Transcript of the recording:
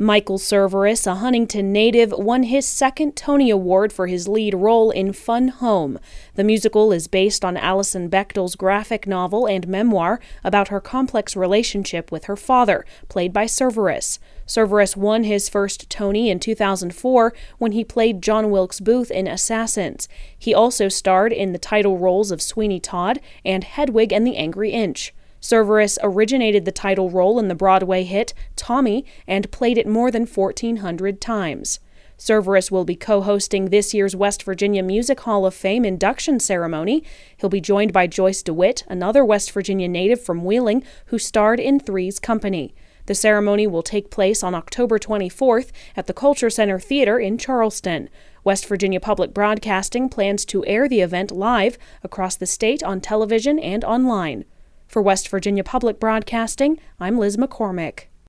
Michael Cerveris, a Huntington native, won his second Tony Award for his lead role in Fun Home. The musical is based on Alison Bechdel's graphic novel and memoir about her complex relationship with her father, played by Cerveris. Cerveris won his first Tony in 2004 when he played John Wilkes Booth in Assassins. He also starred in the title roles of Sweeney Todd and Hedwig and the Angry Inch. Cerveris originated the title role in the Broadway hit Tommy and played it more than 1,400 times. Cerveris will be co-hosting this year's West Virginia Music Hall of Fame induction ceremony. He'll be joined by Joyce DeWitt, another West Virginia native from Wheeling who starred in Three's Company. The ceremony will take place on October 24th at the Culture Center Theater in Charleston. West Virginia Public Broadcasting plans to air the event live across the state on television and online. For West Virginia Public Broadcasting, I'm Liz McCormick.